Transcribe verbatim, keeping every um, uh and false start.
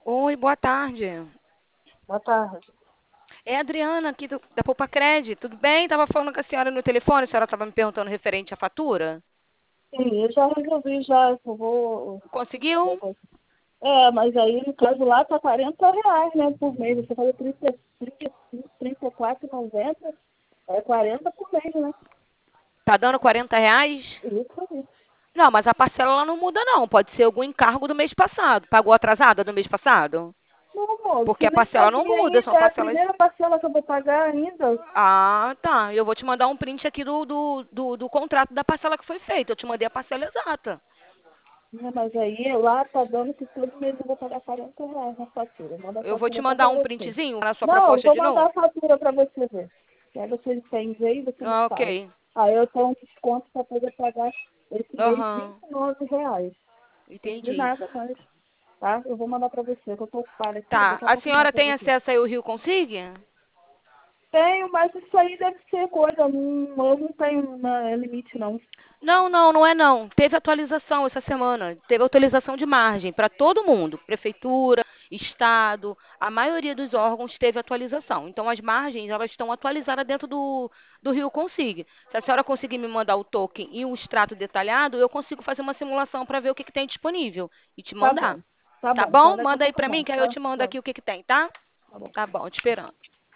Oi, boa tarde. Boa tarde. É a Adriana aqui do, da Poupa Tudo bem? Estava falando com a senhora no telefone, a senhora estava me perguntando referente à fatura. Sim, eu já resolvi já, eu vou fazer a Conseguiu? coisa. É, mas aí no caso lá tá quarenta reais, né, por mês. Você fala trinta, trinta, trinta e quatro e noventa, é quarenta por mês, né? Tá dando quarenta reais? Isso aí. Não, mas a parcela ela não muda não. Pode ser algum encargo do mês passado. Pagou atrasada do mês passado? Não, amor, Porque você a nem parcela não paguei muda, ainda, são é a parcelas. primeira parcela que eu vou pagar ainda. Ah, tá. Eu vou te mandar um print aqui do, do, do, do contrato da parcela que foi feita. Eu te mandei a parcela exata. Né, mas aí lá tá dando que todo mês eu vou pagar quarenta reais na fatura. Manda a Eu vou te fatura só mandar pra um você. printzinho na sua Não, eu proposta vou de mandar novo. a fatura pra você ver. E aí você entende aí, você me Ah, fala. ok. Aí eu tenho um desconto para poder pagar esse mês vinte Aham. e nove reais. De Entendi. nada mais, tá? Eu vou mandar para você, que eu tô ocupada aqui, Tá. daqui a A pouco eu mando senhora para tem você. acesso aí ao Rio Consigne? Tenho, mas isso aí deve ser coisa, não, eu não tenho na, limite não. Não, não, não é não. Teve atualização essa semana. Teve atualização de margem para todo mundo. Prefeitura, Estado, a maioria dos órgãos teve atualização. Então as margens elas estão atualizadas dentro do, do Rio Consigne. Se a senhora conseguir me mandar o token e o extrato detalhado, eu consigo fazer uma simulação para ver o que, que tem disponível e te Tá mandar. bom, tá Tá bom. Então bom? daqui a Manda aí pouco eu para mim mando, que aí eu tá? te mando Tá, aqui o que, que tem, tá? tá bom. Tá bom, te esperando.